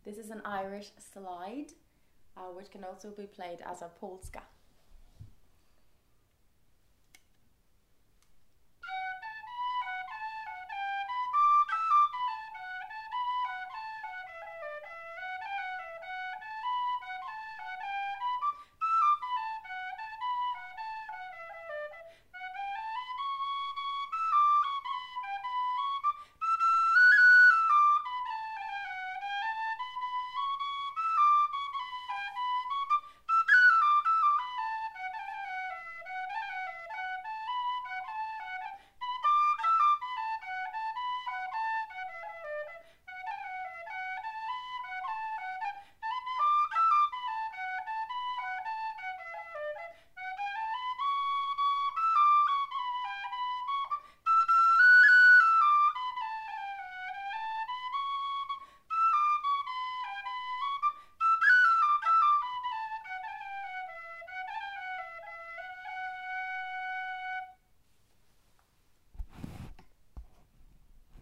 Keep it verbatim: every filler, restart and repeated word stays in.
This is an Irish slide, uh, which can also be played as a polska.